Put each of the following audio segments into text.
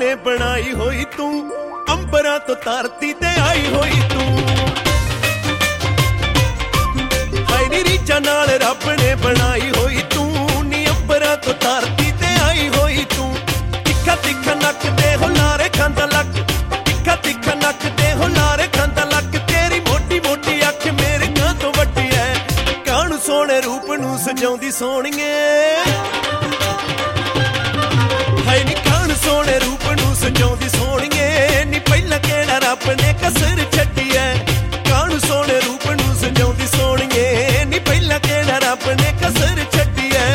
ने बनाई होई तू, अंबरां तो धरती ते आई होई तू। हाय नी रीझां नाल रब ने बनाई होई तू, नी अंबरां तो धरती ते आई होई तू। तिखा तिखा नक ते हुलारे खांदा लक, तिखा तिखा नक ते हुलारे खांदा लक। तेरी मोटी मोटी अख मेरे कां तो वड्डी है, कानू सोहणे रूप नूं सजाउंदी सोहणीए। हाय नी कान सोहणे रूप नूं सजाउंदी सोहणीए, नी पहिलां किहड़ा रब ने कसर छड्डी है। कान सोहणे रूप नूं सजाउंदी सोहणीए, नी पहिलां किहड़ा रब ने कसर छड्डी है।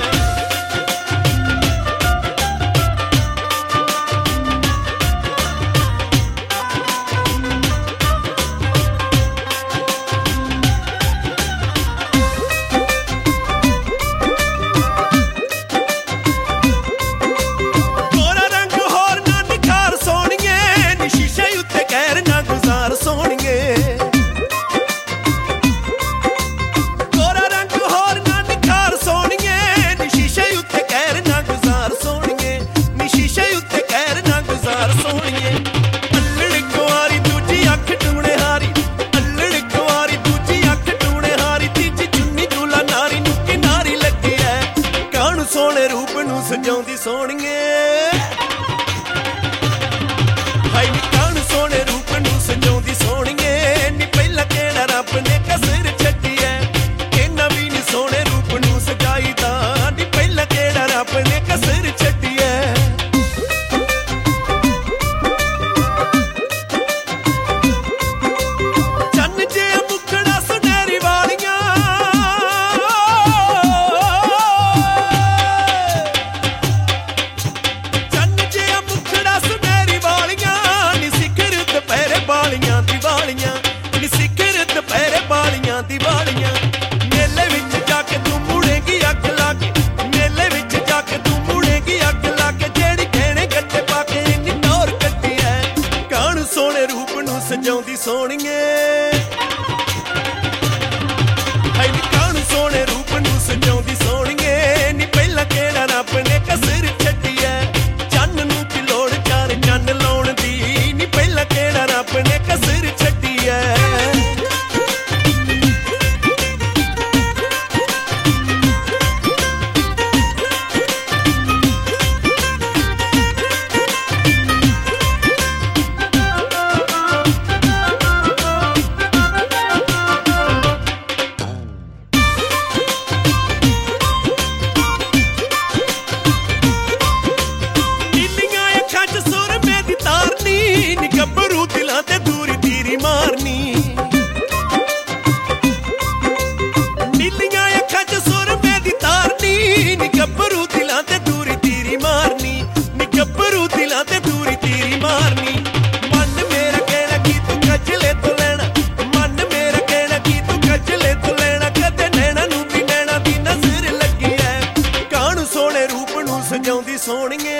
सोहणे रूप नूं सजाउंदी सोहणीए। हाय नी कान सोहणे रूप नूं सजाउंदी सोहणीए, नी पहिलां किहड़ा रब ने कसर छड्डी है। इन्ना भी नी सोहणे रूप नूं सजाईदा, नी पहिलां किहड़ा रब ने कसर छड्डी है। चन्न जिहा मुखड़ा सुनहरी वालियां, दिवालियां मेले विच जाके तू मुड़ेगी अग लाके, मेले विच जाके तू मुड़ेगी अग लाके। जेड़ी गहने गट्टे पाके इन्नी टौर कट्टी है, कान सोहणे रूप नूं सजाउंदी सोहणीए। हाय नी कान सोहणे रूप नूं सजाउंदी सोहणीए, नी पहिलां किहड़ा रब ने कसर छड्डी है। चन्न नूं की लोड़ चार चन्न लाउण दी, नी पहिलां किहड़ा रब ने कसर छड्डी है। सजाउंदी सोहणीए।